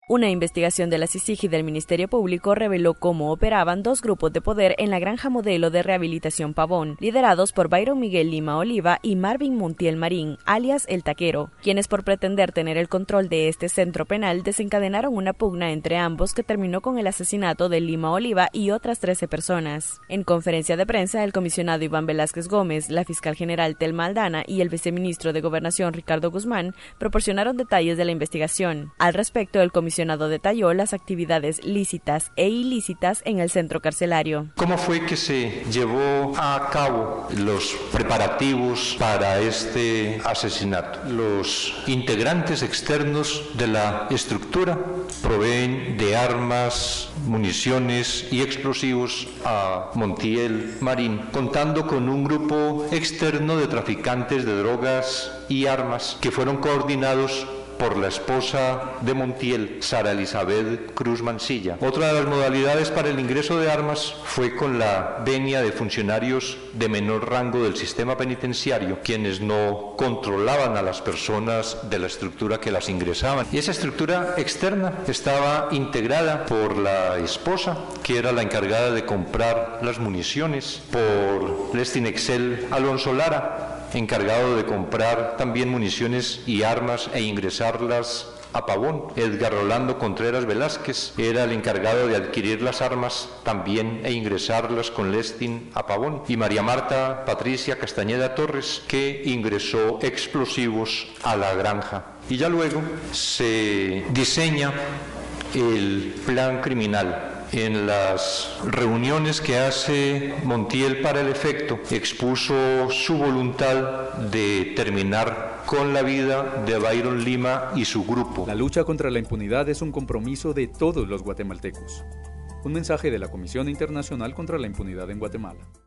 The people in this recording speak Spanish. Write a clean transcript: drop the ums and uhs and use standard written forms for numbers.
Una investigación de la CICIG y del Ministerio Público reveló cómo operaban dos grupos de poder en la granja modelo de rehabilitación Pavón, liderados por Byron Miguel Lima Oliva y Marvin Montiel Marín, alias El Taquero, quienes por pretender tener el control de este centro penal desencadenaron una pugna entre ambos que terminó con el asesinato de Lima Oliva y otras 13 personas. En conferencia de prensa, el comisionado Iván Velázquez Gómez, la fiscal general Telma Aldana y el viceministro de Gobernación Ricardo Guzmán proporcionaron detalles de la investigación. Al respecto, el comisionado detalló las actividades lícitas e ilícitas en el centro carcelario. ¿Cómo fue que se llevó a cabo los preparativos para este asesinato? Los integrantes externos de la estructura proveen de armas, municiones y explosivos a Montiel Marín, contando con un grupo externo de traficantes de drogas y armas que fueron coordinados por la esposa de Montiel, Sara Elizabeth Cruz Mancilla. Otra de las modalidades para el ingreso de armas fue con la venia de funcionarios de menor rango del sistema penitenciario, quienes no controlaban a las personas de la estructura que las ingresaban. Y esa estructura externa estaba integrada por la esposa, que era la encargada de comprar las municiones, por Lestin Excel Alonso Lara, encargado de comprar también municiones y armas e ingresarlas a Pavón. Edgar Rolando Contreras Velázquez era el encargado de adquirir las armas también e ingresarlas con Lestin a Pavón. Y María Marta Patricia Castañeda Torres, que ingresó explosivos a la granja. Y ya luego se diseña el plan criminal. En las reuniones que hace Montiel para el efecto, expuso su voluntad de terminar con la vida de Byron Lima y su grupo. La lucha contra la impunidad es un compromiso de todos los guatemaltecos. Un mensaje de la Comisión Internacional contra la Impunidad en Guatemala.